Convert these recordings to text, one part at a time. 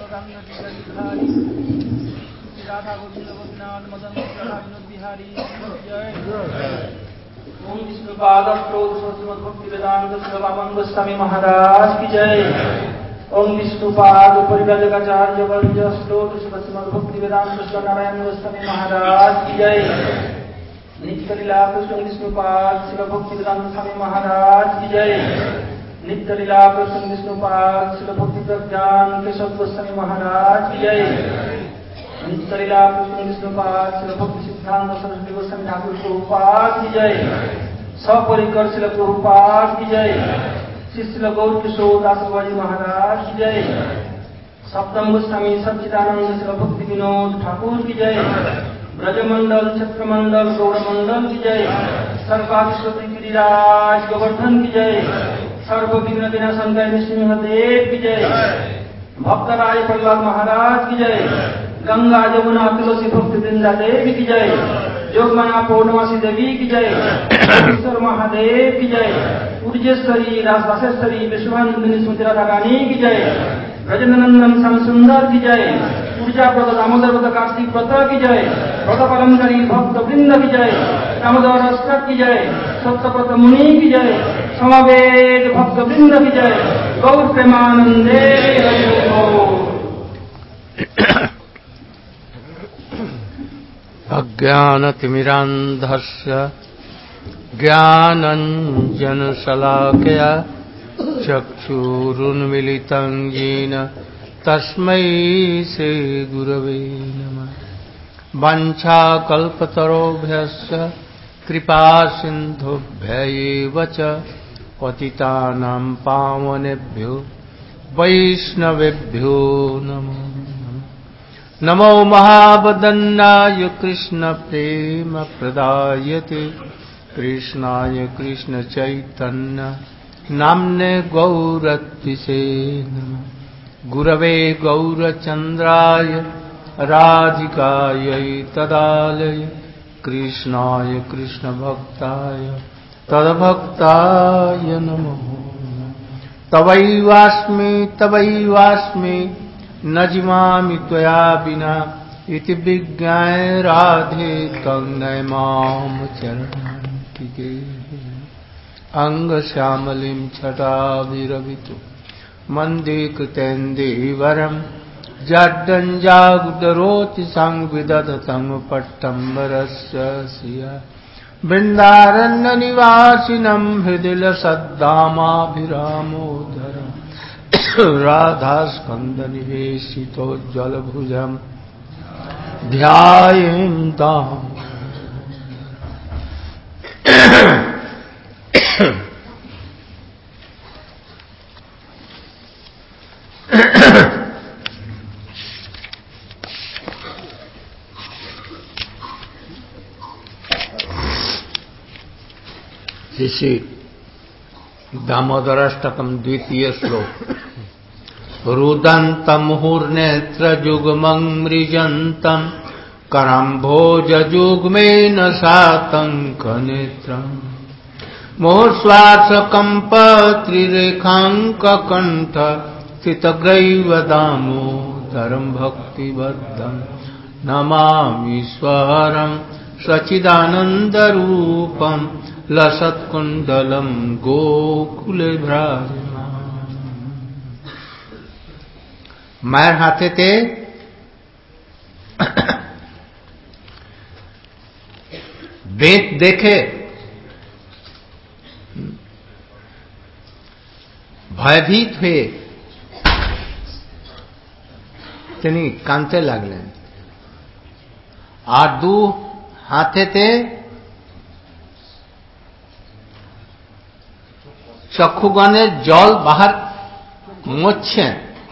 राधा गोविंद गोपीनाथ मदन विनोद बिहारी जय। ओम विष्णुपाद श्रीमद् भक्ति वेदांत स्वामी गोस्वामी महाराज की जय। ओम विष्णुपाद परिव्राजकाचार्य वर्य श्रीमद् भक्ति वेदांत नारायण गोस्वामी महाराज की जय। नित्य लीला कृष्ण विष्णुपाद शिव भक्ति वेदांत स्वामी महाराज की जय। नित्य लीला कृष्ण विष्णुपाद शिव भक्ति प्रज्ञान केशव गोस्वामी महाराज की जय। नित्य लीला कृष्ण विष्णुपाद शिव भक्ति सिद्धांत सरस्वती गोस्वामी ठाकुर प्रभुपाद की जय। सपरिकर शिल प्रभुपाद की जय। शिल गौर किशोर दास बाबाजी महाराज की जय। सप्तम गोस्वामी सच्चिदानंद शिल भक्ति विनोद ठाकुर की जय। ब्रजमंडल छत्रमंडल गौरमंडल की जय। सर्वाधिपति गिरिराज गोवर्धन की जय। सर्वविघ्न विनाशनकाय नृसिंहदेव की जय। भक्तराय प्रहलाद महाराज की जय। गंगा जमुना तुलसी भक्ति वृंदा देवी की जय। जोगमाया पौर्णमासी देवी की जय। ईश्वर महादेव की जय। उर्जेश्वरी राजवासेश्वरी विश्वानंदिनी स्मृति राधा रानी की जय। ब्रजनंदन श्याम सुंदर की जय। ऊर्जा व्रत दामोदर व्रत कार्तिक व्रत की जय। व्रत पालनकारी भक्त वृंद की जय। दामोदर अष्टक की जय। सत्यव्रत मुनि की जय। समवेत भक्त वृंद की जय। गौर प्रेमानंदे अज्ञानतिमिरान्धस्य ज्ञानञ्जनशलाकया चक्षुरुन्मिलितं येन तस्मै श्रीगुरवे नमः। वाञ्छाकल्पतरुभ्यश्च कृपासिन्धुभ्यैव च पतितानां पावनेभ्यो वैष्णवेभ्यो नमो नमो महावदन्नाय कृष्ण प्रेम प्रदायते कृष्णाय कृष्ण चैतन्य नाम्ने गौरत्विषे नमः। गुरवे गौरचन्द्राय राधिकायै तदालय कृष्णाय कृष्ण भक्ताय तद्भक्ताय नमः। तवैवास्मि न जीवामि त्वया विना इति विज्ञाय राधे तन्मय माम चरणन्तिके। अंगश्यामलिं छटाभिरभितो मन्दे कृतेन्दीवरं जड्डञ्जागुदरोति संविदधतं पट्टम्बरस्य श्रिया। बृन्दारण्यनिवासिनं हृदिलसद्दामाभिरामोदरम् राधास्कन्दनिवेशितोज्ज्वलभुजं ध्यायेन्ताम्। श्री दामोदराष्टकम द्वितीय श्लोक। रुदन्तमुहुर्नेत्रजुग्मं मृजन्तं करम्भोजजुग्मेन सातङ्कनेत्रम् मुहुर्श्वासकम्पत्रिरेखाङ्ककण्ठ स्थितग्रैव दामोदरं भक्तिबद्धं नमामीश्वरं सच्चिदानन्दरूपं लसत्कुण्डलं गोकुले भ्राजमानं। मायर हाथेते বেদ দেখে ভয়ভীত হয়ে তিনি কাঁদতে লাগলেন আর দু হাতেতে চক্ষুগণের জল বাহার মোচ্ছেন।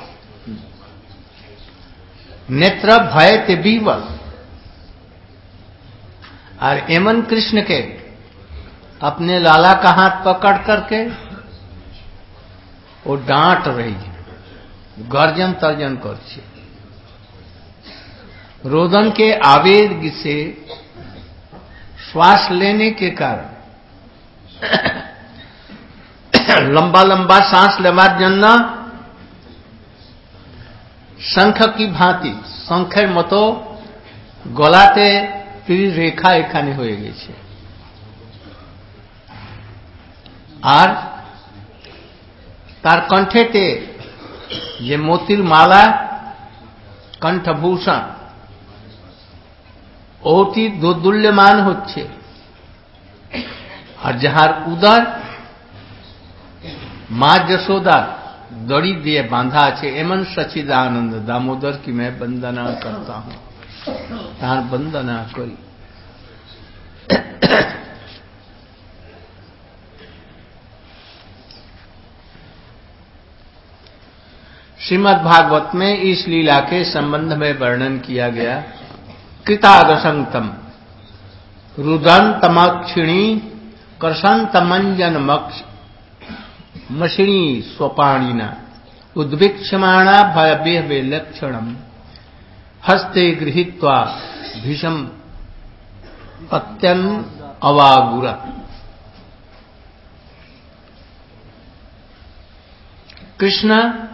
नेत्र भयते विवश और एमन कृष्ण के अपने लाला का हाथ पकड़ करके वो डांट रही है, गर्जन तर्जन करछे। रोदन के आवेग से श्वास लेने के कारण लंबा लंबा सांस लेवार जन्ना शंख की भांति शंखेर मतो गलाते তীর রেখা এখানে হয়ে গেছে। আর তার কণ্ঠেতে যে মোতির মালা কণ্ঠভূষণ অতি দোদুল্যমান হচ্ছে। আর যাহার উদর মা যশोदा दड़ी दिए बांधा আছে एमन सच्चिदानंद दामोदर की मैं वंदना करता हूं, तार वंदना करी। श्रीमद् भागवत में इस लीला के संबंध में वर्णन किया गया। कृतादशंतम रुदंतमक्षिणी करसंतमंजन मक्षिणी स्वपाणिना उद्वीक्षमाणा भयभे लक्षणम हस्ते गृहीत्वा भीषम अत्यन अवागुर। कृष्ण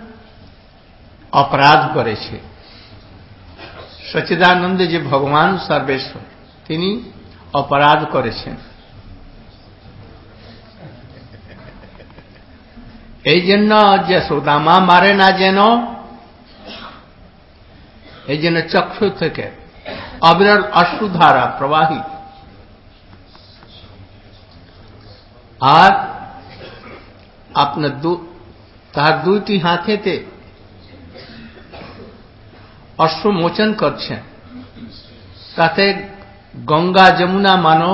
अपराध करे छे। सच्चिदानंद जे भगवान सर्वेश्वर तिनी अपराध करेছেন। এই জন্য যশোদা মা মারে না যেন, এই জন্য চক্ষু থেকে অবিরল অশ্রুধারা প্রবাহিত। আর আপনার তার দুইটি হাতেতে অশ্রুমোচন করছেন, তাতে গঙ্গা যমুনা মানো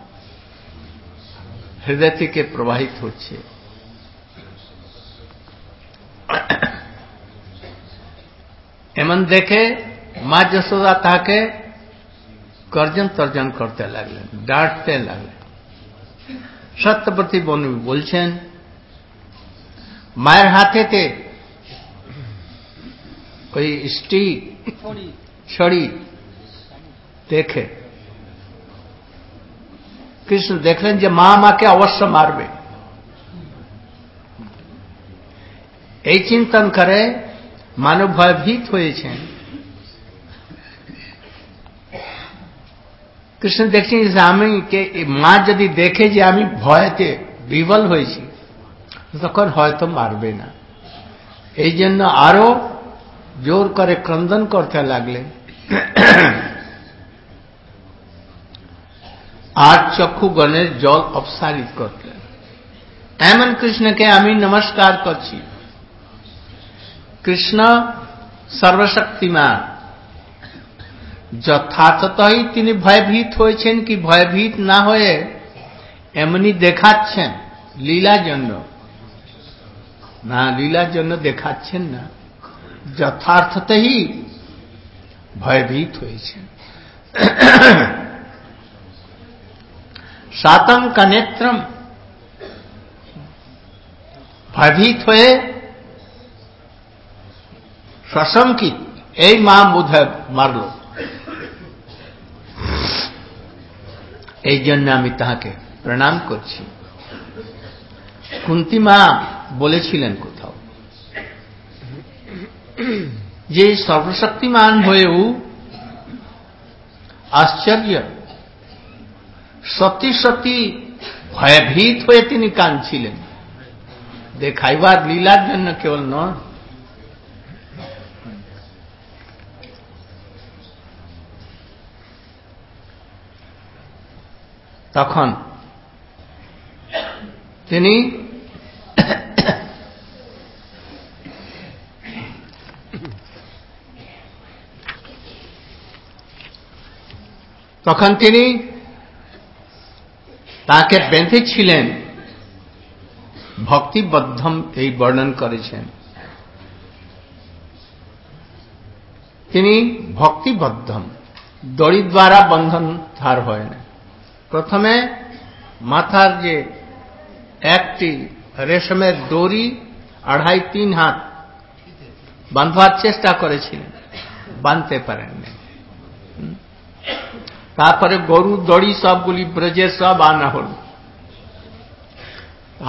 হৃদয় থেকে প্রবাহিত হচ্ছে। এমন দেখে মা যশোদা তাকে গর্জন তর্জন করতে লাগলেন, ডাঁটতে লাগলেন। সত্যবতী বনু বলছেন মায়ের হাতেতে ওই স্টিক ছড়ি দেখে কৃষ্ণ দেখলেন যে মা আমাকে অবশ্য মারবে। এই চিন্তন করে মানব ভয়ভীত হয়েছেন। কৃষ্ণ দেখছেন যে আমি মা যদি দেখে যে আমি ভয়তে বিবল হয়েছি তখন হয়তো মারবে না। এই জন্য আরো জোর করে ক্রন্দন করতে লাগলেন। আর চক্ষুগণের জল অপসারিত করলেন। এমন কৃষ্ণকে আমি নমস্কার করছি। কৃষ্ণ সর্বশক্তিমান, যথার্থতই তিনি ভয়ভীত হয়েছেন কি ভয়ভীত না হয়ে এমনি দেখাচ্ছেন লীলার জন্য না, লীলার জন্য দেখাচ্ছেন না, যথার্থতই ভয়ভীত হয়েছেন। সাতঙ্ক নেত্রম, ভয়ভীত হয়ে সশঙ্কিত এই মা বোধহয় মারল, এই জন্য আমি তাহাকে প্রণাম করছি। কুন্তী মা বলেছিলেন কোথাও যে সর্বশক্তিমান হয়েও আশ্চর্য, সত্যি সত্যি ভয়ভীত হয়ে তিনি কাঁদছিলেন, দেখাইবার লীলার জন্য কেবল নয়। তখন তিনি তাকে বেঁধেছিলেন, ভক্তিবদ্ধম এই বর্ণন করেছেন। তিনি ভক্তিবদ্ধম, দড়ি দ্বারা বন্ধন ধার হয় না। প্রথমে মাথার যে একটি রেশমের দড়ি 2.5-3 হাত বাঁধবার চেষ্টা করেছিলেন, বাঁধতে পারেননি। তারপরে গরু দড়ি সবগুলি ব্রজের সব আনা হল,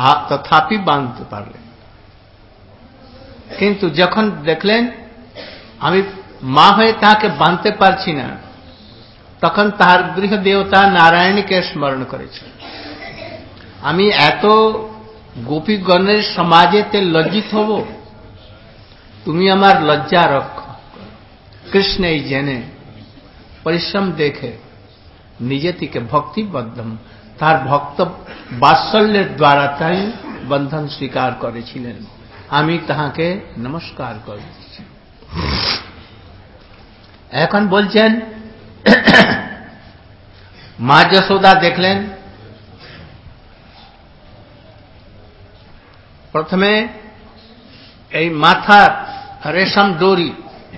তথাপি বাঁধতে পারলেন। কিন্তু যখন দেখলেন আমি মা হয়ে তাকে বাঁধতে পারছি না, তখন তার গৃহ দেবতা নারায়ণকে স্মরণ করেছে। আমি এত গোপীগণের সমাজেতে লজ্জিত হব, তুমি আমার লজ্জা রক্ষা। কৃষ্ণ এই জেনে পরিশ্রম দেখে নিজে থেকে ভক্তিবদ্ধম, তার ভক্ত বাৎসল্যের দ্বারা তাই বন্ধন স্বীকার করেছিলেন। আমি তাহাকে নমস্কার করছি। এখন বলছেন মা যশোদা দেখলেন প্রথমে এই মাথার রেশম ডোরি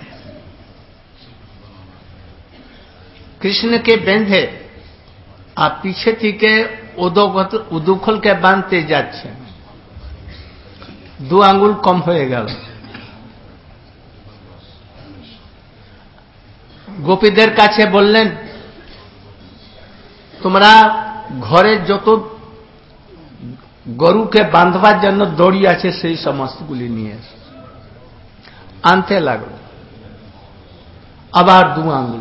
কৃষ্ণকে বেঁধে আর পিছে থেকে উদুখলকে বাঁধতে যাচ্ছেন। 2 আঙ্গুল কম হয়ে গেল। গোপীদের কাছে বললেন, তোমরা ঘরে যত গরুকে বাঁধবার জন্য দড়ি আছে সেই সমস্তগুলি নিয়ে আনতে লাগলো। আবার 2 আঙ্গুল।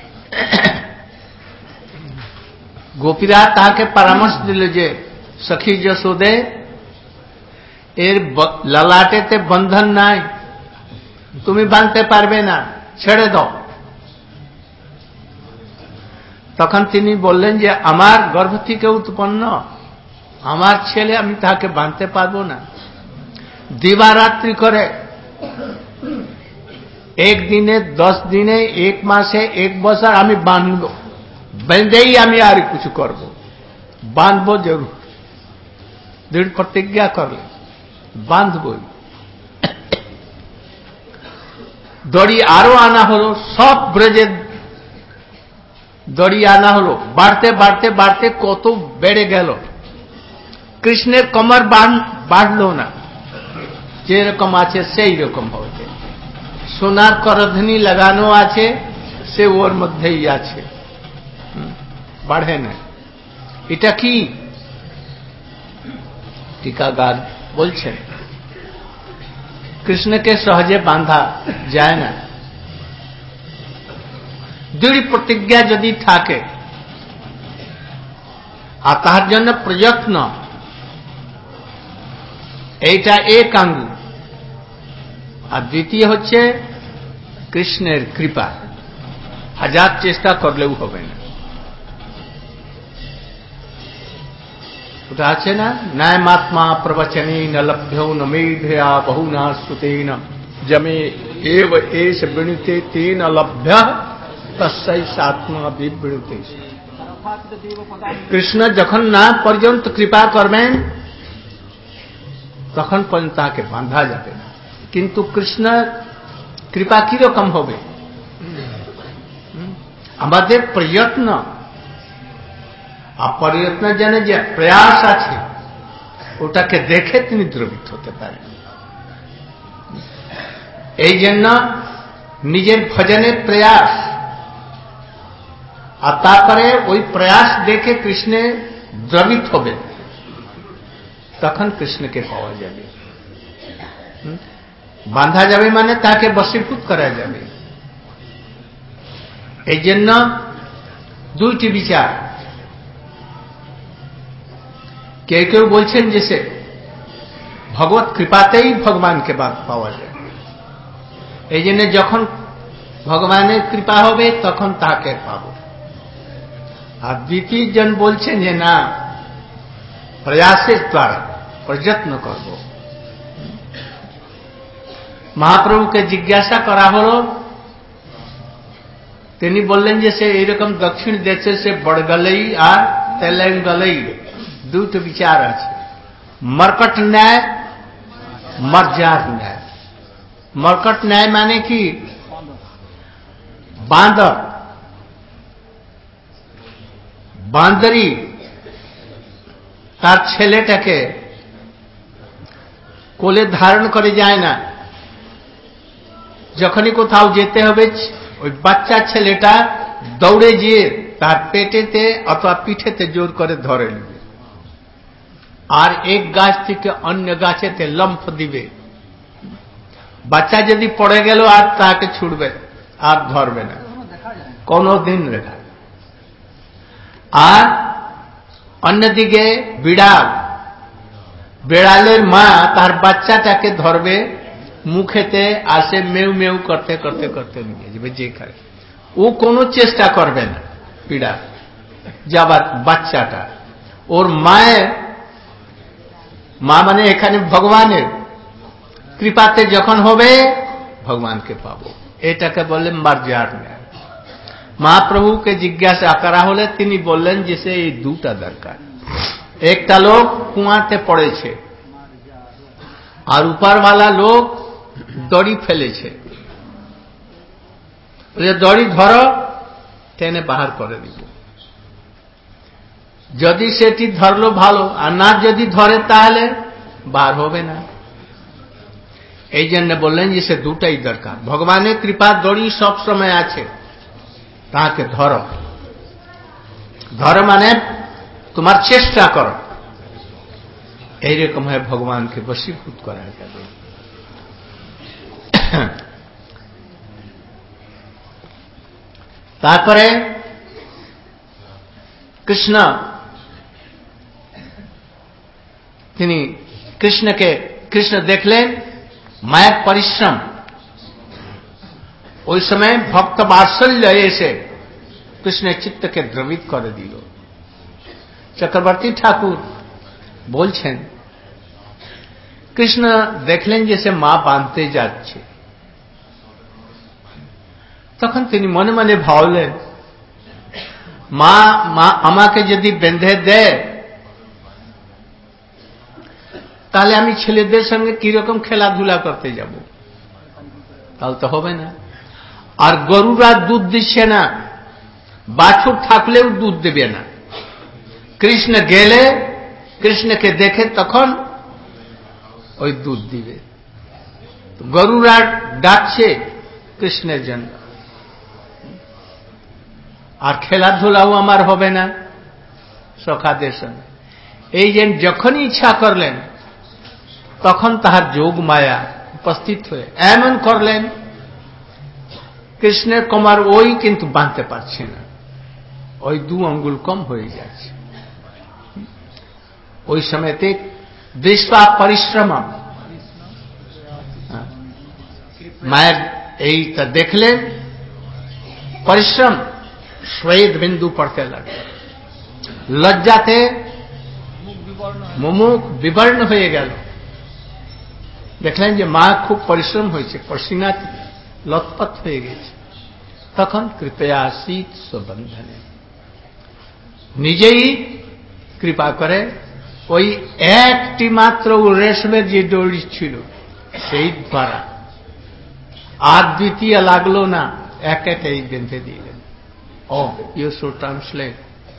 গোপীরা তাকে পরামর্শ দিল যে সখী যশোদে, এর ললাটেতে বন্ধন নাই, তুমি বাঁধতে পারবে না, ছেড়ে দাও। তখন তিনি বললেন যে আমার গর্ভ থেকে উৎপন্ন আমার ছেলে, আমি তাকে বাঁধতে পারবো না। দিবারাত্রি করে, 1 দিনে, 10 দিনে, 1 মাসে, 1 বছর আমি বাঁধব, বেঁধেই আমি আর কিছু করব, বাঁধবো জরুর। দৃঢ় প্রতিজ্ঞা করলে বাঁধবই। দড়ি আরো আনা হলো, সব ব্রজের দড়ি আনা হলো। বাড়তে বাড়তে বাড়তে কত বেড়ে গেল। কৃষ্ণের কমর বাড়ল না, যেরকম আছে সেই রকম হবে। সোনার করধনি লাগানো আছে, সে ওর মধ্যেই আছে, বাড়ে না। এটা কি? टीकाकार বলছেন কৃষ্ণকে সহজে বাঁধা যায় না। দৃঢ় প্রতিজ্ঞা যদি থাকে আর তার জন্য প্রযত্ন, এইটা 1 আঙ্গুল। আর দ্বিতীয় হচ্ছে কৃষ্ণের কৃপা, 1000 চেষ্টা করলেও হবে না। ওটা আছে না, ন্যায়মাত্মা প্রবচনে ন লভ্যো ন মেধয়া বহুনা শ্রুতেন জমে এব এষ বৃণীতে তেন লভ্য তস্যৈ সাত্মা বিবৃতে। কৃষ্ণ যখন না পর্যন্ত কৃপা করবেন তখন পর্যন্ত তাকে বাঁধা যাবে না। কিন্তু কৃষ্ণ কৃপা কিরকম হবে? আমাদের প্রযত্ন, আর প্রযত্ন জানে যে প্রয়াস আছে, ওটাকে দেখে তিনি দ্রবিত হতে পারেন। এই জন্য নিজের ভজনের প্রয়াস, আর তারপরে ওই প্রয়াস দেখে কৃষ্ণে দ্রবিত হবে, তখন কৃষ্ণকে পাওয়া যাবে। বাঁধা যাবে মানে তাকে বশীভূত করা যাবে। এই জন্য 2টি বিচার। কেউ কেউ বলছেন যে সে ভগবত কৃপাতেই ভগবানকে পাওয়া যায়। এই জন্য যখন ভগবানের কৃপা হবে তখন তাকে পাব। আর দ্বিতীয় জন বলছেন যে না, প্রয়াসের দ্বারা প্রযত্ন করব। মহাপ্রভুকে জিজ্ঞাসা করা হলো, তিনি বললেন যে সে এইরকম দক্ষিণ দেশে সে বড়গলেই আর তেলেঙ্গলেই 2টো বিচার আছে। মর্কট ন্যায়, মর্যার ন্যায়। মর্কট ন্যায় মানে কি? বাঁদর, বাঁদরি তার ছেলেটাকে কোলে ধারণ করে যায় না। যখনই কোথাও যেতে হবে, ওই বাচ্চা ছেলেটা দৌড়ে গিয়ে তার পেটেতে অথবা পিঠেতে জোর করে ধরে নেবে, আর এক গাছ থেকে অন্য গাছেতে লম্ফ দিবে। বাচ্চা যদি পড়ে গেল আর তাকে ছুটবে আর ধরবে না, কোনদিন রেখা। আর অন্যদিকে বিড়ালের মা তার বাচ্চাটাকে ধরবে, মুখেতে আসে মেউ মেউ করতে করতে করতে নিয়ে যাবে যেখানে। ও কোনো চেষ্টা করবে না বিড়াল যাবার বাচ্চাটা। ওর মা মানে এখানে ভগবানের কৃপাতে যখন হবে ভগবানকে পাবো, এটাকে বললেন মার্জার ন্যায়। মহাপ্রভুকে জিজ্ঞাসা করা হলে তিনি বললেন যে সে এই দুটা দরকার। একটা লোক কুয়াতে পড়েছে আর উপরওয়ালা লোক দড়ি ফেলেছে, দড়ি ধরো টেনে বাহার করে দিব। যদি সেটি ধরলো ভালো, আর না যদি ধরে তাহলে বার হবে না। এই জন্য বললেন যে সে দুটাই দরকার। ভগবানের কৃপা দড়ি সব সময় আছে, তাকে ধরো। ধরো মানে তোমার চেষ্টা করো। এইরকম হয় ভগবানকে বশীভূত করা যাবে। তারপরে কৃষ্ণ দেখলেন মায়ের পরিশ্রম। ওই সময় ভক্ত বাৎসল্য এসে কৃষ্ণের চিত্তকে দ্রবিত করে দিল। চক্রবর্তী ঠাকুর বলছেন, কৃষ্ণ দেখলেন যে সে মা বাঁধতে যাচ্ছে, তখন তিনি মনে মনে ভাবলেন, মা আমাকে যদি বেঁধে দেয় তাহলে আমি ছেলেদের সঙ্গে কিরকম খেলাধুলা করতে যাব, তাহলে তো হবে না। আর গরুরা দুধ দিচ্ছে না, বাছুর থাকলেও দুধ দেবে না। কৃষ্ণ গেলে কৃষ্ণকে দেখে তখন ওই দুধ দিবে। গরুরা ডাকছে কৃষ্ণের জন্য, আর খেলাধুলাও আমার হবে না সখাদের সঙ্গে। এই যে যখনই ইচ্ছা করলেন তখন তাহার যোগ মায়া উপস্থিত হয়ে এমন করলেন, কৃষ্ণের কোমর ওই কিন্তু বাঁধতে পারছে না, ওই 2 আঙ্গুল কম হয়ে যাচ্ছে। ওই সময়তে দৃষ্টা পরিশ্রম, মায়ের এইটা দেখলেন পরিশ্রম, শ্বেত বিন্দু পড়তে লাগলো। লজ্জাতে মুখ বিবর্ণ হয়ে গেল। দেখলেন যে মা খুব পরিশ্রম হয়েছে, পসিনা লতপত হয়ে গেছে। তখন কৃপয়া শীত সুবন্ধনে নিজেই কৃপা করে ওই একটি মাত্র রেশমের যে দড়ি ছিল সেই দ্বারা, আর দ্বিতীয় লাগলো না, একাই বেঁধে দিলেন। Oh you should translate.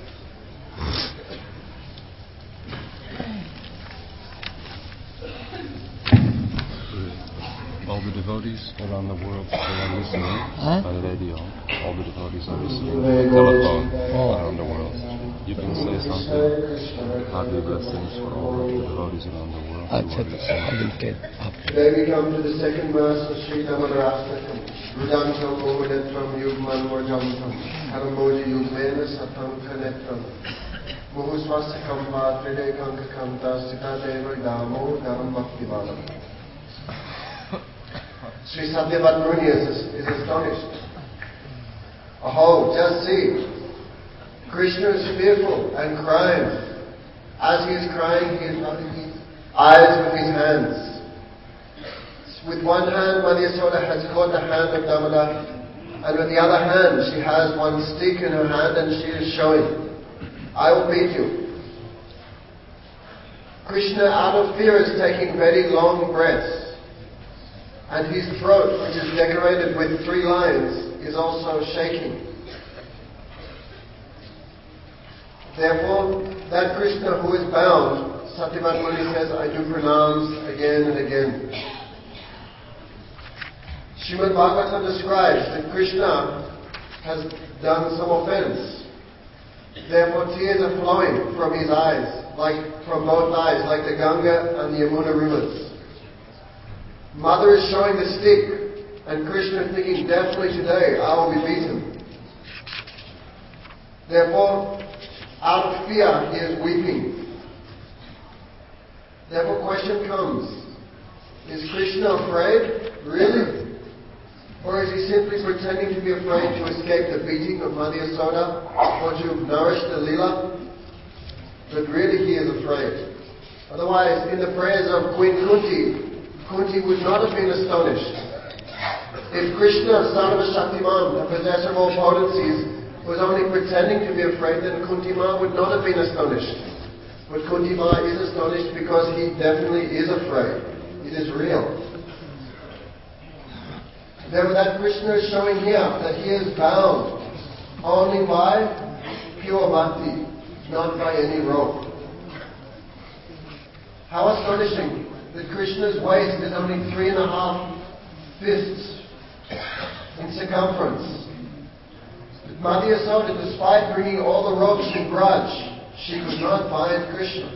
All the devotees around the world who are listening by radio, all the devotees are listening by telephone around the world. You can say something, happy blessings for all of the devotees around the world who are listening. Today we come to the second verse of Sri Damodarastakam. Rudantam Mohanetram Yugman Varjantam Haramoji Yugmena Satam Kanetram Muhuswastakam Patride Kankakam Tasita Deva Damo Dharam Bhaktivalam. Sri Satyavat Muni is astonished. Oh, just see, Krishna is fearful and crying. As he is crying, he is rubbing his eyes with his hands. With one hand, Mother Yasoda has caught the hand of Damodar, and with the other hand, she has one stick in her hand and she is showing, I will beat you. Krishna, out of fear, is taking very long breaths. And his throat, which is decorated with 3 lions, is also shaking. Therefore, that Krishna who is bound, Satyavat Muni says, I do pranams again and again. Srimad Bhagavatam describes that Krishna has done some offense. Therefore, tears are flowing from his eyes, from both eyes, like the Ganga and the Yamuna rivers. Mother is showing the stick, and Krishna thinking, definitely today I will be beaten. Therefore, out of fear, he is weeping. Therefore, question comes, is Krishna afraid? Really? Or is he simply pretending to be afraid to escape the beating of Mother Yasoda or to nourish the Leela? But really he is afraid. Otherwise, in the prayers of Queen Kunti would not have been astonished. If Krishna, son of a Shaktiman, the possessor of all potencies, was only pretending to be afraid, then Kunti Ma would not have been astonished. But Kunti Ma is astonished because he definitely is afraid. It is real. Therefore, that Krishna is showing here that he is bound only by pure bhakti, not by any rope. How astonishing that Krishna's waist is only 3.5 fists in circumference. But Mother Yasoda, despite bringing all the ropes in grudge, she could not bind Krishna.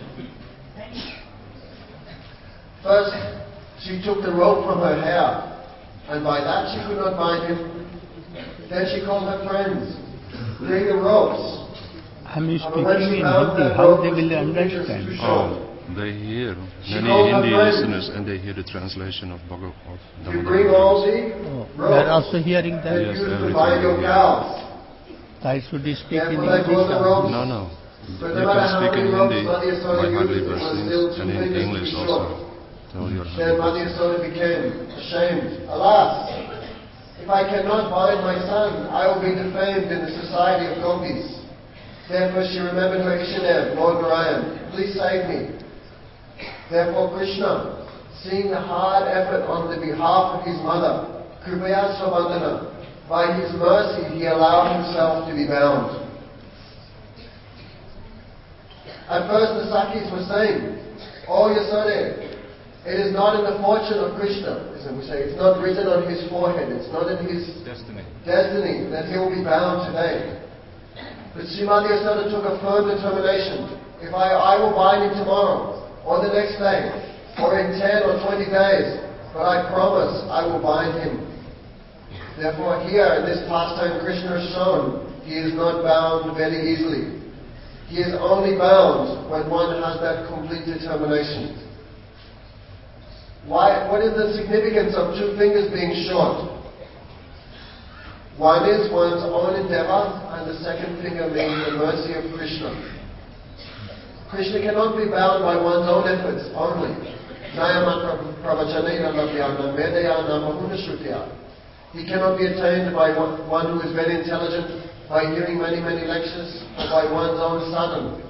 First, she took the rope from her hair, and by that she could not bind him. Then she called her friends, bring the ropes. I'm speaking in Hindi, how they will understand? Oh, they hear many Hindi listeners and they hear the translation of Bhagavad Gita. You bring all the They are ropes also hearing that? Yes, used to everything, bind your yeah. cows. I should speak in Therefore, they call the English. ropes. No. But You no matter can how speak in many ropes Hindi Mother Yasoda by hardly used, it was blessings still and 2 in fingers English too also. short. Tell your Then Mother Yasoda became ashamed. Alas, if I cannot bind my son, I will be defamed in the society of gopis. Therefore she remembered her Ishadev, Lord Narayan, please save me. Therefore Krishna, seeing the hard effort on the behalf of his mother, Kripaya Svabandhana, by his mercy he allowed himself to be bound. At first the Sakis were saying, oh Yasode, it is not in the fortune of Krishna. As we say, it's not written on his forehead, it's not in his destiny that he will be bound today. But Srimati Yasoda took a firm determination. If I will bind him tomorrow, or the next day, or in 10 or 20 days, but I promise I will bind him. Therefore here in this pastime Krishna is shown, he is not bound very easily. He is only bound when one has that complete determination. What is the significance of 2 fingers being short? One is one's own endeavor, and the second finger means the mercy of Krishna. Krishna cannot be bound by one's own efforts only. He cannot be attained by one who is very intelligent, by hearing many lectures, or by one's own sadhana.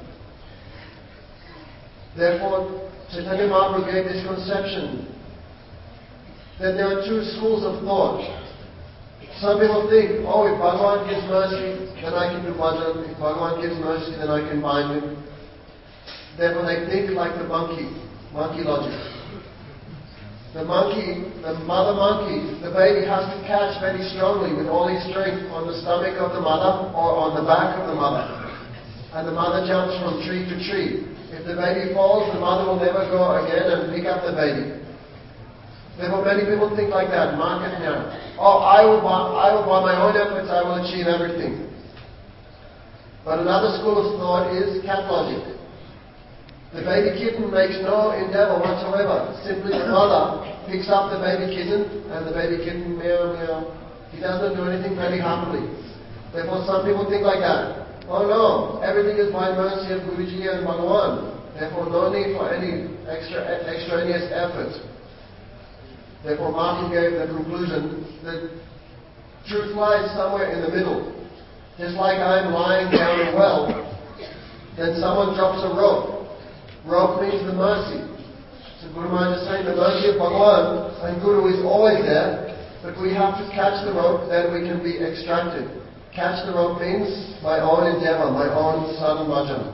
Therefore, Chaitanya Mahaprabhu gave this conception that there are 2 schools of thought. Some people think, oh, if Bhagavan gives mercy, then I can do bhajan. If Bhagavan gives mercy, then I can bind him. Therefore they think like the monkey logic. The mother monkey, the baby has to catch very strongly with all his strength on the stomach of the mother or on the back of the mother. And the mother jumps from tree to tree. If the baby falls, the mother will never go again and pick up the baby. Therefore many people think like that, oh, I will by my own efforts, I will achieve everything. But another school of thought is cat logic. The baby kitten makes no endeavor whatsoever. Simply the mother picks up the baby kitten, and the baby kitten meow meow. He doesn't do anything very humbly. Therefore some people think like that. Oh no, everything is by mercy of Guruji and Bhagavan. Therefore no need for any extraneous effort. Therefore Mahaprabhu gave the conclusion that truth lies somewhere in the middle. Just like I'm lying down a well, then someone drops a rope. Rope means the mercy. So Guru Maharaj is saying the mercy of Bhagavan and Guru is always there, but we have to catch the rope, then we can be extracted. Catch the rope means my own endeavor, my own sadhana bhajan.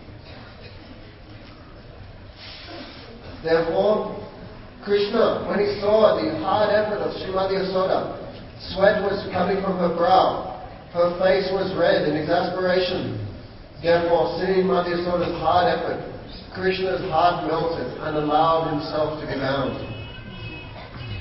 Therefore, Krishna, when he saw the hard effort of Srimati Yasoda, sweat was coming from her brow, her face was red in exasperation. Therefore, seeing Mati Yasoda's hard effort, Krishna's heart melted and allowed himself to be bound.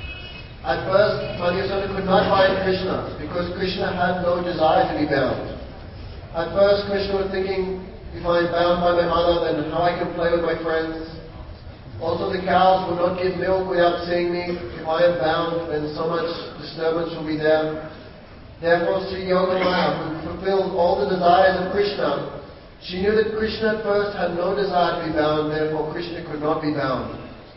At first, Madhyasoda could not bind Krishna because Krishna had no desire to be bound. At first, Krishna was thinking, if I am bound by my mother, then how I can play with my friends. Also, the cows will not give milk without seeing me. If I am bound, then so much disturbance will be there. Therefore, Sri Yogamaya, who fulfilled all the desires of Krishna, she knew that Krishna at first had no desire to be bound, therefore Krishna could not be bound.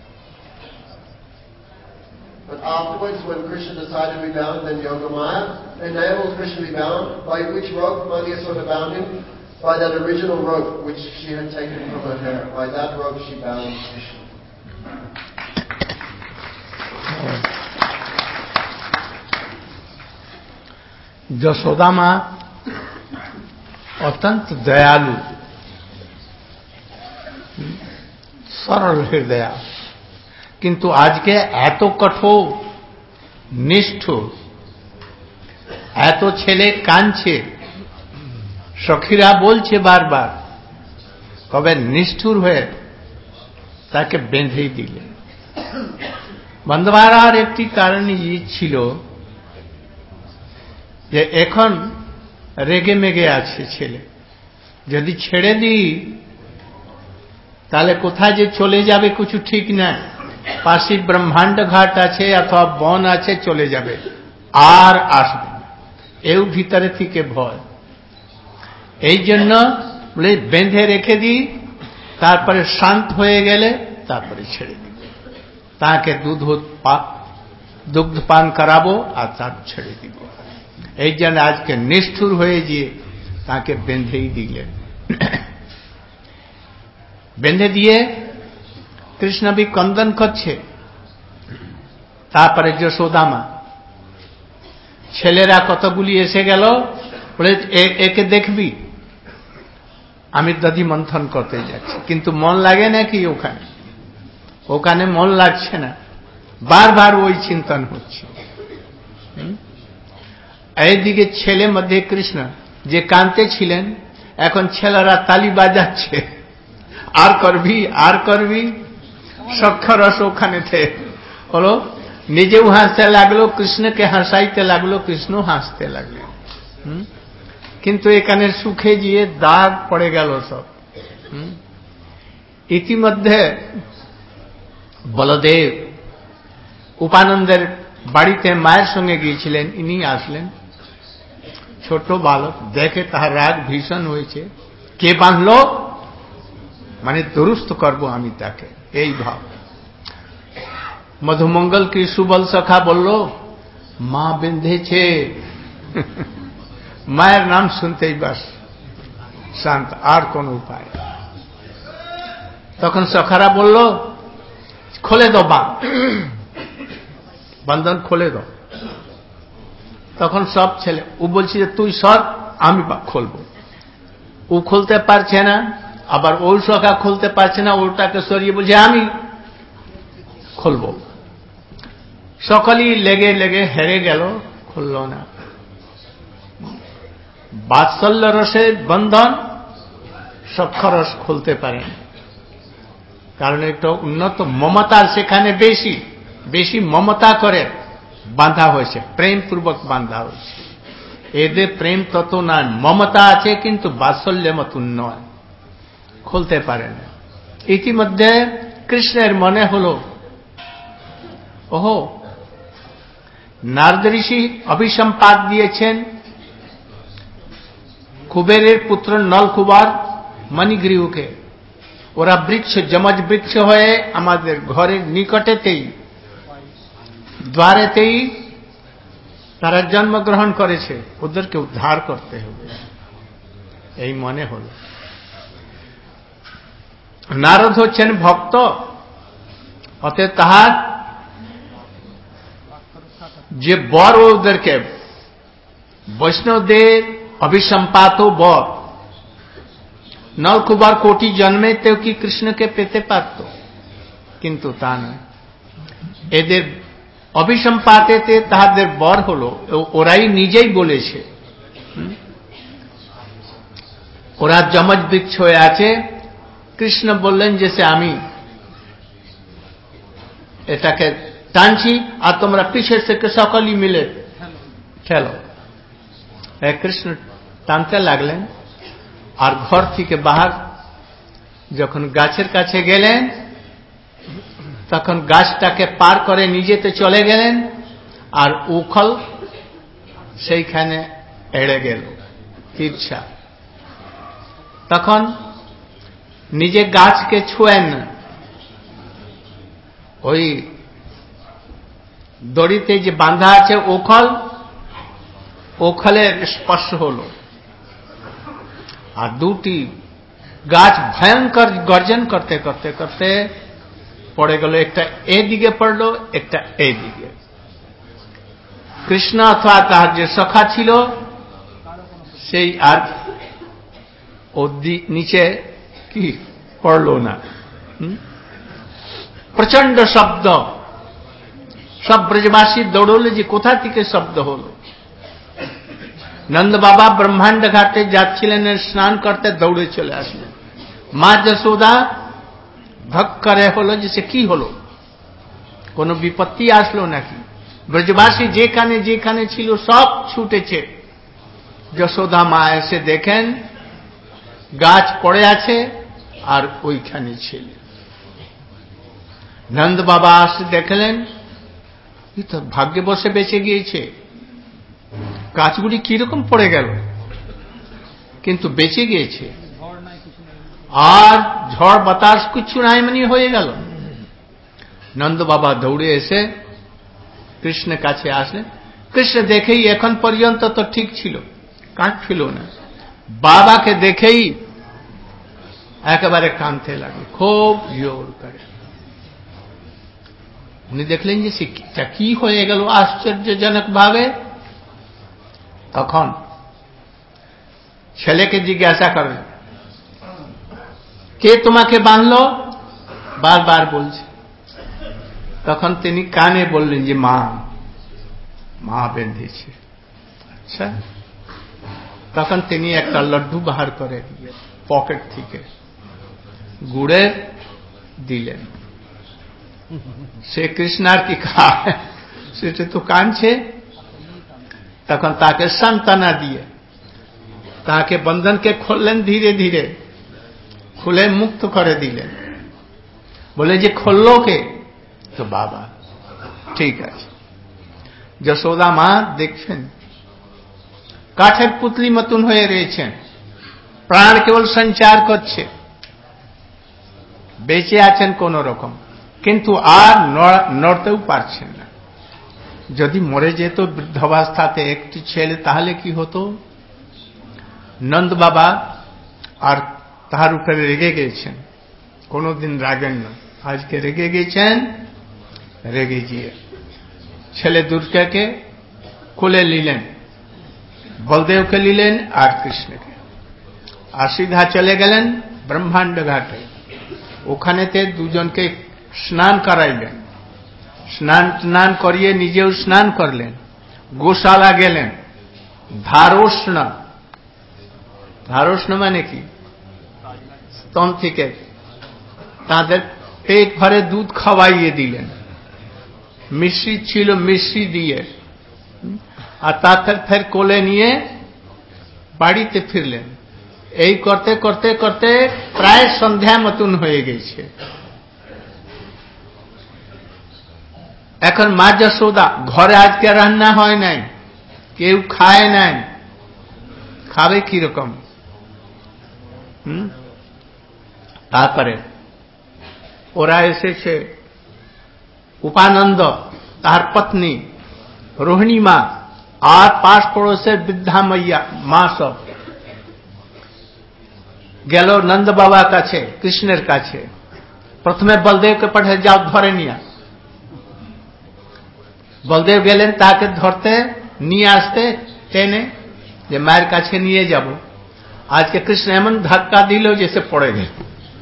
But afterwards, when Krishna decided to be bound, then Yogamaya enabled Krishna to be bound. By which rope Madhyasoda bound him? By that original rope which she had taken from her hair. By that rope she bound Krishna. Yashoda মা অত্যন্ত দয়ালু, সরল হৃদয়া, কিন্তু আজকে এত কঠোর নিষ্ঠুর, এত ছেলে কাঁদছে, সখীরা বলছে বারবার, কবে নিষ্ঠুর হয়ে তাকে বেঁধে দিলে। বন্ধবারার একটি কারণ ছিল যে এখন রেগে মেগে আছে ছেলে, যদি ছেড়ে দিই তাহলে কোথায় যে চলে যাবে কিছু ঠিক না, পাশে ব্রহ্মাণ্ড ঘাট আছে অথবা বন আছে, চলে যাবে আর আসবে না, এও ভিতরে থেকে ভয়। এই জন্য বলে বেঁধে রেখে দিই, তারপরে শান্ত হয়ে গেলে তারপরে ছেড়ে দিই, তাকে দুগ্ধ পান করাবো আর তার ছেড়ে দিব। এই জন্য আজকে নিষ্ঠুর হয়ে গিয়ে তাকে বেঁধেই দিলেন। বেঁধে দিয়ে কৃষ্ণ भी কন্দন করছে। তারপরে যশোদামা, ছেলেরা কতগুলি এসে গেল, বলে একে দেখবি, আমি দধি মন্থন করতে যাচ্ছি। কিন্তু মন লাগে নাকি ওখানে? ওখানে মন লাগছে না, বারবার ওই চিন্তন হচ্ছে। এইদিকে ছেলে মধ্যে কৃষ্ণ যে কাঁদতে ছিলেন, এখন ছেলেরা তালি বাজাচ্ছে, আর করবি আর করবি। সক্ষরস ওখানে হলো, নিজেও হাসতে লাগলো, কৃষ্ণকে হাসাইতে লাগলো, কৃষ্ণ হাসতে লাগলো। কিন্তু এখানে সুখে গিয়ে দাগ পড়ে গেল সব। ইতিমধ্যে বলদেব উপানন্দের বাড়িতে মায়ের সঙ্গে গিয়েছিলেন, ইনি আসলেন। ছোট বালক দেখে তাহার রাগ ভীষণ হয়েছে, কে বাঁধলো, মানে দুরুস্ত করব আমি তাকে, এই ভাব। মধুমঙ্গল কি সুবল সখা বলল, মা বেঁধেছে। মায়ের নাম শুনতেই বাস শান্ত, আর কোন উপায়। তখন সখারা বলল, খোলে দাও বন্ধন, খোলে দাও। তখন সব ছেলে, ও বলছে যে তুই সর, আমি খুলবো। ও খুলতে পারছে না, আবার ওই সখা খুলতে পারছে না, ওটাকে সরিয়ে বলছে আমি খুলবো। সকলেই লেগে লেগে হেরে গেল, খুলল না। বাৎসল্য রসের বন্ধন সক্ষরস খুলতে পারেন, কারণ একটা উন্নত মমতার সেখানে বেশি বেশি মমতা করে বাঁধা হয়েছে, প্রেম পূর্বক বাঁধা হয়েছে। এদের প্রেম তত নয়, মমতা আছে কিন্তু বাৎসল্য মতন নয়, খুলতে পারে না। ইতিমধ্যে কৃষ্ণের মনে হলো, ওহো, নারদ ঋষি অভিসম্পাদ দিয়েছেন, কুবেরের পুত্র নলকুবার মণিগ্রীবকে, ওরা বৃক্ষ, যমজ বৃক্ষ হয়ে আমাদের ঘরের নিকটেতেই, দ্বারেতেই তারা জন্মগ্রহণ করেছে, ওদেরকে উদ্ধার করতে হবে, এই মনে হল। নারদ হচ্ছেন ভক্ত, অতএব তাহার যে বর, ওদেরকে বৈষ্ণবদের অভিসম্পাত বর। নলকুবার কোটি জন্মেতেও কি কৃষ্ণকে পেতে পারত, কিন্তু তা নয়। এদের অভিসম্পাতেতে তাহাদের বর হল, ওরাই নিজেই বলেছে, ওরা যমজ বৃক্ষ হয়ে আছে। কৃষ্ণ বললেন যে সে আমি এটাকে টানছি আর তোমরা পিছের থেকে সকলেই মিলে ঠেলো। কৃষ্ণ টানতে লাগলেন আর ঘর থেকে বাহার যখন গাছের কাছে গেলেন তখন গাছটাকে পার করে নিজেতে চলে গেলেন আর উখল সেইখানে এড়ে গেল তিরছা। তখন নিজে গাছকে ছুঁয়েন না, ওই দড়িতে যে বাঁধা আছে ওখলের স্পর্শ হলো আর দুটি গাছ ভয়ঙ্কর গর্জন করতে করতে করতে পড়ে গেল। একটা এদিকে পড়লো, একটা এদিকে। কৃষ্ণ অথবা তার যে সখা ছিল সেই আর নিচে কি পড়লো না। প্রচন্ড শব্দ, সব ব্রজবাসী দৌড়ল যে কোথা থেকে শব্দ হলো। নন্দ বাবা ব্রহ্মাণ্ড ঘাটে যাচ্ছিলেন স্নান করতে, দৌড়ে চলে আসলেন। মা যশোদা ভক করে হলো যে সে কি হলো, কোন বিপত্তি আসলো নাকি। ব্রজবাসী যেখানে যেখানে ছিল সব ছুটেছে। যশোদা মা এসে দেখেন গাছ পড়ে আছে আর ওইখানে ছিল। নন্দ বাবা আসে দেখলেন তো ভাগ্যে বসে বেঁচে গিয়েছে, গাছগুলি কিরকম পড়ে গেল, কিন্তু বেঁচে গিয়েছে আর ঝড় বাতাস কিছু নাই মানে হয়ে গেল। নন্দ বাবা দৌড়ে এসে কৃষ্ণের কাছে আসলেন। কৃষ্ণ দেখেই এখন পর্যন্ত তো ঠিক ছিল, কাঁদছিল না, বাবাকে দেখেই একেবারে কাঁদতে লাগে খুব জোর করে। উনি দেখলেন যে শিক্ষা কি হয়ে গেল আশ্চর্যজনক ভাবে। তখন ছেলেকে জিজ্ঞাসা করলেন, কে তোমাকে বাঁধলো? বারবার বলছে। তখন তিনি কানে বললেন যে মা বেঁধেছে। আচ্ছা। তখন তিনি একটা লড্ডু বাহার করে পকেট থেকে গুড়ে দিলেন। সে কৃষ্ণ আর কি খায়, সেটা তো কাঁদছে। তখন তাকে সান্ত্বনা দিয়ে তাকে বন্ধনকে খুললেন, ধীরে ধীরে খুলে মুক্ত করে দিলেন। বলে যে খুললো কে? তো বাবা। ঠিক আছে। যশোদা মা দেখছেন কাঠের পুতলি মতন হয়ে রয়েছেন, প্রাণ কেবল সঞ্চার করছে, বেঁচে আছেন কোন রকম, কিন্তু আর নড়তেও পারছেন না। যদি মরে যেত বৃদ্ধাবস্থাতে একটি ছেলে তাহলে কি হতো? নন্দ বাবা আর তার উপরে রেগে গেছেন, কোনদিন রাগেন না, আজকে রেগে গেছেন। রেগে গিয়ে ছেলে দুর্গাকে খুলে নিলেন, বলদেবকে নিলেন আর কৃষ্ণকে, আর সিধা চলে গেলেন ব্রহ্মাণ্ড ঘাটে। ওখানেতে দুজনকে স্নান করাইলেন, স্নান করিয়ে নিজেও স্নান করলেন। গোশালা গেলেন। ধারোষ্ণ মানে কি? স্তন থেকে তাদের পেট ভরে দুধ খাওয়াইয়ে দিলেন, মিশ্রি ছিল মিশ্রি দিয়ে, আর তাদের ফের কোলে নিয়ে বাড়িতে ফিরলেন। এই করতে করতে করতে প্রায় সন্ধ্যা মতন হয়ে গেছে। এখন মা যশোদা ঘরে আজকে রান্না হয় নাই, কেউ খায় নাই, খাবে কিরকম? তারপরে ওরা এসেছে, উপানন্দ তার পত্নী রোহিণী মা আর পাশ পড়োশের বৃদ্ধা মা সব গেল নন্দ বাবার কাছে, কৃষ্ণের কাছে। প্রথমে বলদেবকে পাঠিয়ে, যাও ধরে নিয়ে। বলদেব গেলেন তাকে ধরতে, নিয়ে আসতে টেনে, যে মায়ের কাছে নিয়ে যাব। আজকে কৃষ্ণ এমন ধাক্কা দিল যে সে পড়ে গেল।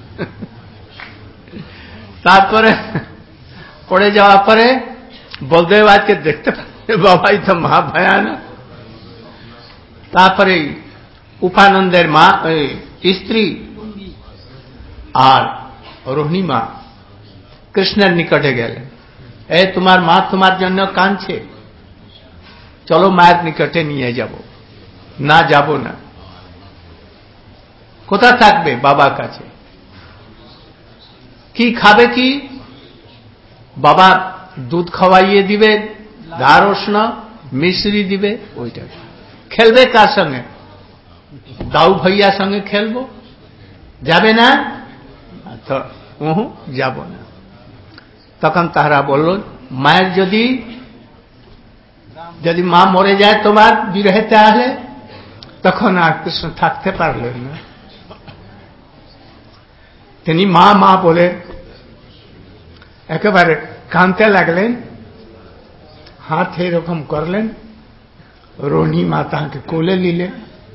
তারপরে পড়ে যাওয়ার পরে বলদেব আজকে দেখতে পাচ্ছে বাবাই তো মা ভয়ানক। তারপরে উপানন্দের মা স্ত্রী আর রোহিণী মা কৃষ্ণের নিকটে গেলেন, এ তোমার মা তোমার জন্য কাঁদছে, চলো মায়ের নিকটে নিয়ে যাব। না, যাব না। কোথা থাকবে? বাবার কাছে। কি খাবে? কি বাবা দুধ খাওয়াইয়ে দিবে, ধারস না মিশ্রি দিবে, ওইটা খেলবে। কার সঙ্গে? দাউ ভাইয়ার সঙ্গে খেলবো? যাবে না? যাব না। তখন তারা বলল, মায়ের যদি মা মরে যায় তোমার বিরহে, তাহলে তখন আর কৃষ্ণ থাকতে পারলেন না। তিনি মা মা বলে একেবারে কাঁদতে লাগলেন, হাত এরকম করলেন, রোহিণী মা তাকে কোলে নিলেন,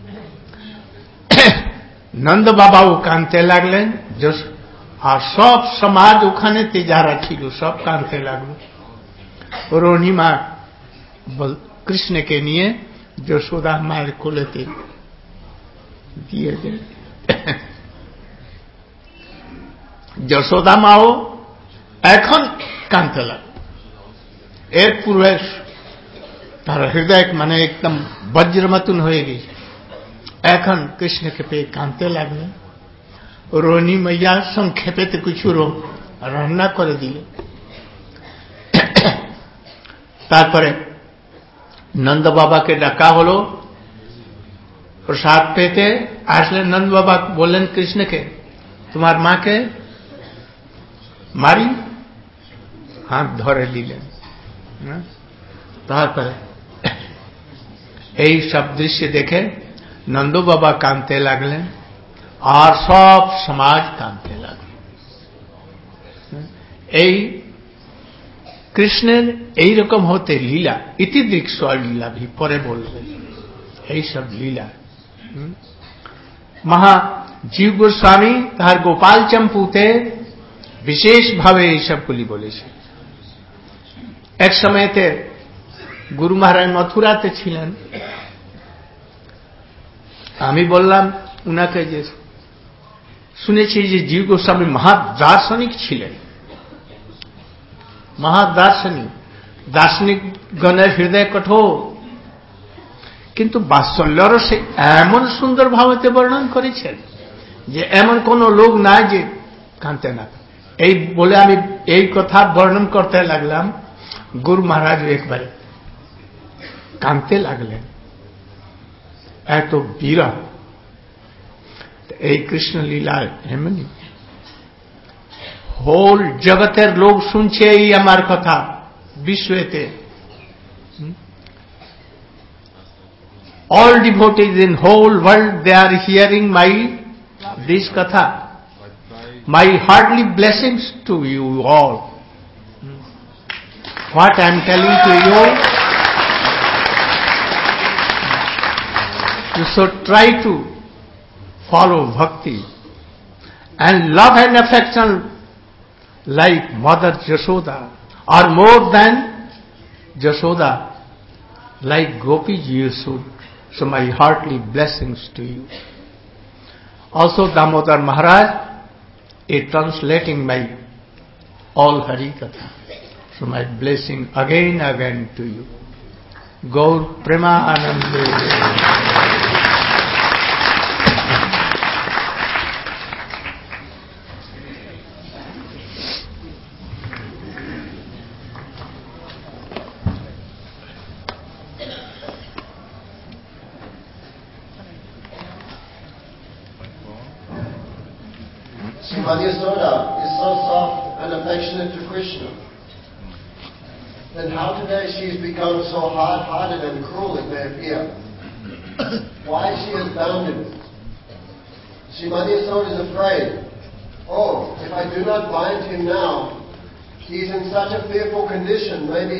নন্দ বাবাও কাঁদতে লাগলেন, আর সব সমাজ ওখানেতে যারা ছিল সব কাঁদতে লাগলো। রোহিণী মা কৃষ্ণকে নিয়ে যশোদা মায়ের কোলেতে দিয়ে দেন। যশোদা মাও এখন কাঁদতে লাগলো। এর পূর্বে তার হৃদয় মানে একদম বজ্র মতন হয়ে গেছে। এখন কৃষ্ণকে পেয়ে কাঁদতে লাগলেন। রোহিণী মাইয়া সংক্ষেপে কিছু রান্না করে দিলে। তারপরে নন্দ বাবাকে ডাকা হলো, প্রসাদ পেতে আসলেন। নন্দ বাবা বললেন কৃষ্ণকে, তোমার মাকে মারি? হাত ধরে দিলেন। তারপরে এই সব দৃশ্য দেখে নন্দ বাবা কাঁদতে লাগলেন, আর সব সমাজ কাঁদতে লাগল। এই কৃষ্ণের এইরকম হতে লীলা, ইতিদৃক্ষ লীলা ভি পরে বলবেন, এইসব লীলা মহা জীব গোস্বামী তাহার গোপাল চম্পুতে বিশেষভাবে এইসবগুলি বলেছে। এক সময়তে গুরু মহারাজ মথুরাতে ছিলেন। আমি বললাম উনাকে যে শুনেছি যে জীব গোস্বামী মহাদার্শনিক ছিলেন, মহাদার্শনিক, দার্শনিক গণের হৃদয় কঠোর, কিন্তু বাৎসল্য রসে এমন সুন্দর ভাবেতে বর্ণন করেছেন যে এমন কোন লোক নাই যে কাঁদতে না। এই বলে আমি এই কথা বর্ণন করতে লাগলাম, গুরু মহারাজ একবারে কাঁদতে লাগলেন, এত বিরহ। এই কৃষ্ণ লীলা এমনি হোল জগতের লোক শুনছে এই আমার কথা, বিশ্বতে all devotees in whole world, they are hearing this katha. My heartily blessings to you all. What I am telling to you, you should try to follow bhakti and love and affection like Mother Jashoda, or more than Jashoda, like Gopi ji you should. So my heartily blessings to you. Also Damodar Maharaj is translating my all Hari Katha. So my blessing again to you. Gaur Prema Anande. Srimati Yashoda is so soft and affectionate to Krishna. Then how today she has become so hard-hearted and cruel, it may appear? Why she has bound him? Srimati Yashoda is afraid. Oh, if I do not bind him now, he is in such a fearful condition, maybe